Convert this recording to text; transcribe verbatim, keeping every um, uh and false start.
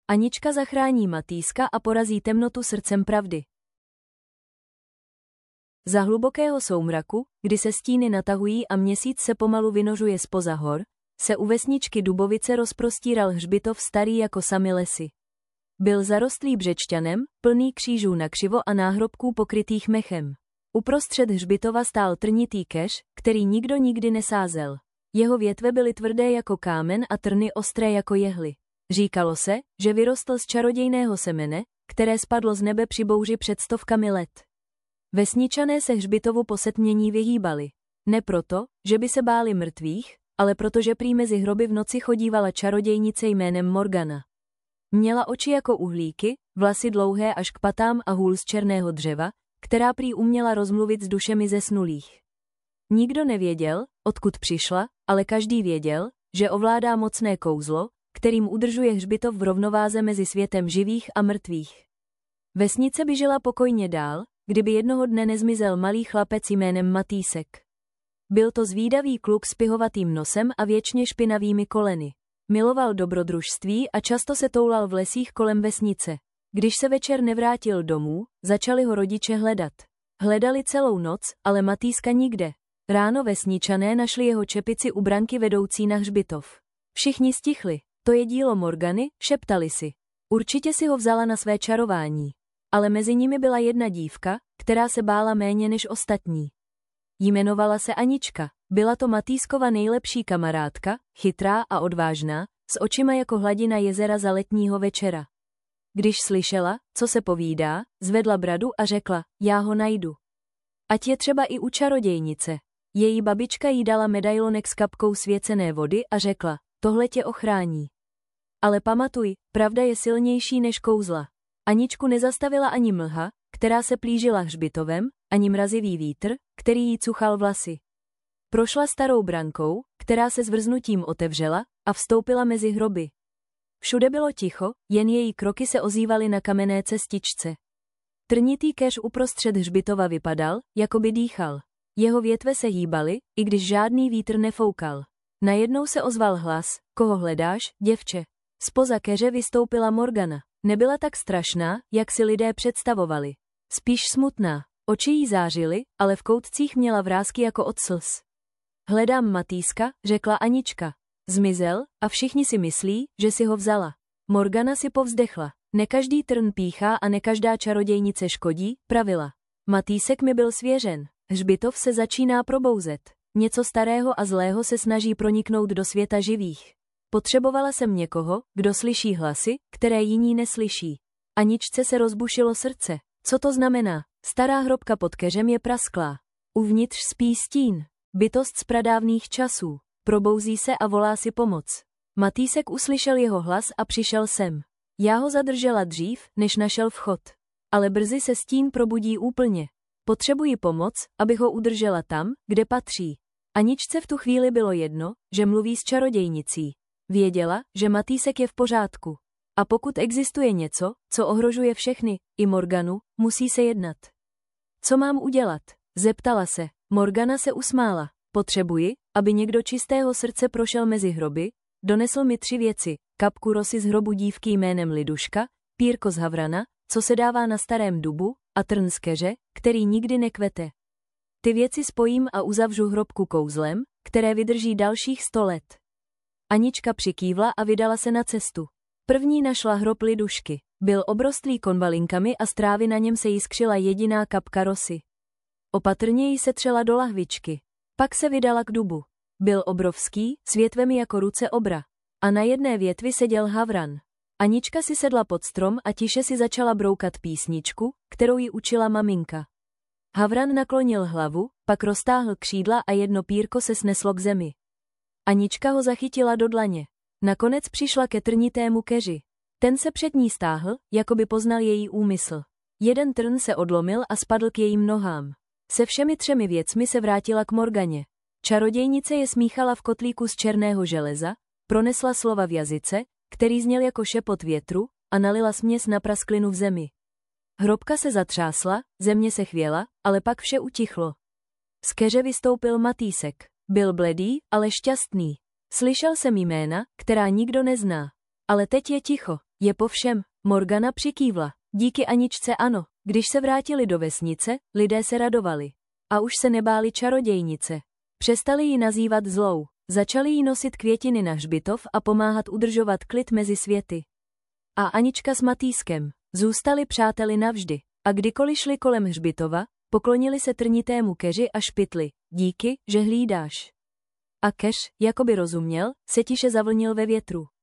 Anička zachrání Matýska a porazí temnotu srdcem pravdy. Za hlubokého soumraku, kdy se stíny natahují a měsíc se pomalu vynořuje zpoza hor, se u vesničky Dubovice rozprostíral hřbitov starý jako samy lesy. Byl zarostlý břečťanem, plný křížů nakřivo a náhrobků pokrytých mechem. Uprostřed hřbitova stál trnitý keř, který nikdo nikdy nesázel. Jeho větve byly tvrdé jako kámen a trny ostré jako jehly. Říkalo se, že vyrostl z čarodějného semene, které spadlo z nebe při bouři před stovkami let. Vesničané se hřbitovu po setmění vyhýbali. Ne proto, že by se báli mrtvých, ale protože prý mezi hroby v noci chodívala čarodějnice jménem Morgana. Měla oči jako uhlíky, vlasy dlouhé až k patám a hůl z černého dřeva, která prý uměla rozmluvit s dušemi zesnulých. Nikdo nevěděl, odkud přišla, ale každý věděl, že ovládá mocné kouzlo, kterým udržuje hřbitov v rovnováze mezi světem živých a mrtvých. Vesnice by žila pokojně dál, kdyby jednoho dne nezmizel malý chlapec jménem Matýsek. Byl to zvídavý kluk s pihovatým nosem a věčně špinavými koleny. Miloval dobrodružství a často se toulal v lesích kolem vesnice. Když se večer nevrátil domů, začali ho rodiče hledat. Hledali celou noc, ale Matýska nikde. Ráno vesničané našli jeho čepici u branky vedoucí na hřbitov. Všichni stichli. To je dílo Morgany, šeptali si. Určitě si ho vzala na své čarování. Ale mezi nimi byla jedna dívka, která se bála méně než ostatní. Jmenovala se Anička. Byla to Matýskova nejlepší kamarádka, chytrá a odvážná, s očima jako hladina jezera za letního večera. Když slyšela, co se povídá, zvedla bradu a řekla, já ho najdu. Ať je třeba i u čarodějnice. Její babička jí dala medailonek s kapkou svěcené vody a řekla, tohle tě ochrání. Ale pamatuj, pravda je silnější než kouzla. Aničku nezastavila ani mlha, která se plížila hřbitovem, ani mrazivý vítr, který jí cuchal vlasy. Prošla starou brankou, která se zvrznutím otevřela, a vstoupila mezi hroby. Všude bylo ticho, jen její kroky se ozývaly na kamenné cestičce. Trnitý keř uprostřed hřbitova vypadal, jako by dýchal. Jeho větve se hýbaly, i když žádný vítr nefoukal. Najednou se ozval hlas, koho hledáš, děvče? Zpoza keře vystoupila Morgana. Nebyla tak strašná, jak si lidé představovali. Spíš smutná. Oči jí zářily, ale v koutcích měla vrásky jako od slz. Hledám Matýska, řekla Anička. Zmizel, a všichni si myslí, že si ho vzala. Morgana si povzdechla. Ne každý trn píchá a ne každá čarodějnice škodí, pravila. Matýsek mi byl svěřen. Hřbitov se začíná probouzet. Něco starého a zlého se snaží proniknout do světa živých. Potřebovala jsem někoho, kdo slyší hlasy, které jiní neslyší. Aničce se rozbušilo srdce. Co to znamená? Stará hrobka pod keřem je prasklá. Uvnitř spí stín. Bytost z pradávných časů. Probouzí se a volá si pomoc. Matýsek uslyšel jeho hlas a přišel sem. Já ho zadržela dřív, než našel vchod. Ale brzy se stín probudí úplně. Potřebuji pomoc, abych ho udržela tam, kde patří. Aničce v tu chvíli bylo jedno, že mluví s čarodějnicí. Věděla, že Matýsek je v pořádku. A pokud existuje něco, co ohrožuje všechny, i Morganu, musí se jednat. Co mám udělat? Zeptala se. Morgana se usmála. Potřebuji, aby někdo čistého srdce prošel mezi hroby, donesl mi tři věci, kapku rosy z hrobu dívky jménem Liduška, pírko z havrana, co se dává na starém dubu, a trn z keře, který nikdy nekvete. Ty věci spojím a uzavřu hrobku kouzlem, které vydrží dalších sto let. Anička přikývla a vydala se na cestu. První našla hrob Lidušky. Byl obrostlý konvalinkami a z trávy na něm se jiskřila jediná kapka rosy. Opatrně jí se třela do lahvičky. Pak se vydala k dubu. Byl obrovský, s větvemi jako ruce obra. A na jedné větvi seděl havran. Anička si sedla pod strom a tiše si začala broukat písničku, kterou jí učila maminka. Havran naklonil hlavu, pak roztáhl křídla a jedno pírko se sneslo k zemi. Anička ho zachytila do dlaně. Nakonec přišla ke trnitému keři. Ten se před ní stáhl, jako by poznal její úmysl. Jeden trn se odlomil a spadl k jejím nohám. Se všemi třemi věcmi se vrátila k Morganě. Čarodějnice je smíchala v kotlíku z černého železa, pronesla slova v jazyce, který zněl jako šepot větru, a nalila směs na prasklinu v zemi. Hrobka se zatřásla, země se chvěla, ale pak vše utichlo. Z keře vystoupil Matýsek. Byl bledý, ale šťastný. Slyšel jsem jména, která nikdo nezná. Ale teď je ticho. Je po všem, Morgana přikývla. Díky Aničce ano, když se vrátili do vesnice, lidé se radovali. A už se nebáli čarodějnice. Přestali ji nazývat zlou, začali jí nosit květiny na hřbitov a pomáhat udržovat klid mezi světy. A Anička s Matýskem zůstali přáteli navždy. A kdykoliv šli kolem hřbitova, poklonili se trnitému keři a špitli. Díky, že hlídáš. A keř, jakoby rozuměl, se tiše zavlnil ve větru.